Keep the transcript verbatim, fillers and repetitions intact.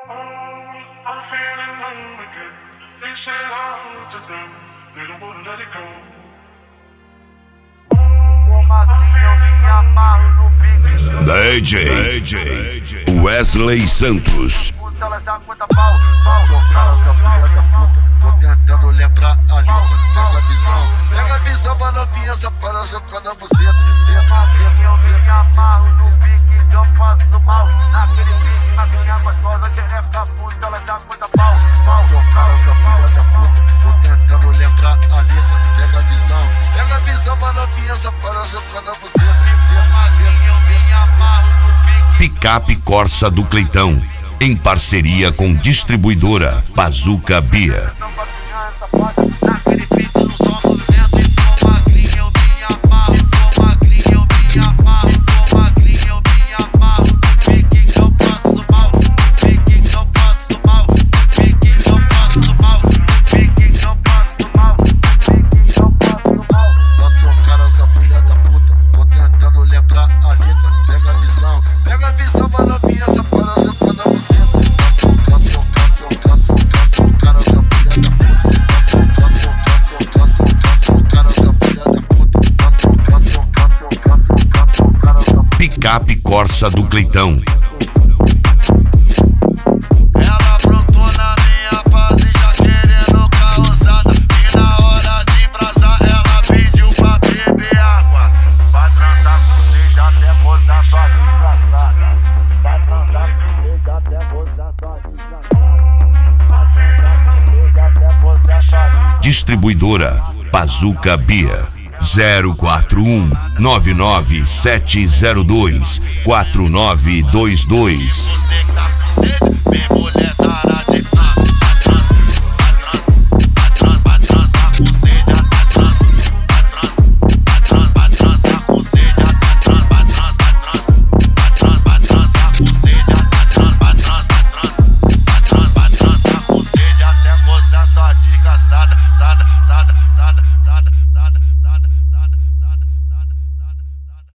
I'm feeling low again. They said out to them, they don't wanna let it go. I'm feeling low again. D J, D J Wesley Santos. Ela já conta pau, pau, cara, essa filha da puta. Tô tentando lembrar a língua, pega a visão. Pega a visão pra novinha, essa para jogar na buceta. Eu me amarro no pique que eu faço mal. Naquele pique, na minha gostosa, que é da puta. Ela já conta pau, pau, cara, essa filha da puta. Tô tentando lembrar a língua, pega a visão. Pega a visão pra novinha, essa para jogar na buceta. Eu me amarro no pique. Picape Corsa do Cleitão, em parceria com distribuidora Bazooka Beer. Picape Corsa do Cleitão. Ela brotou na minha base já querendo causada. E na hora de embrasar ela pediu pra beber água. Vai transar com você, já até gozar sua desgraçada. Vai transar com você, já até gozar sua desgraçada. Vai transar com você, já até gozar sua desgraçada. Distribuidora Bazooka Beer. zero quatro um nove nove sete zero dois quatro nove dois dois.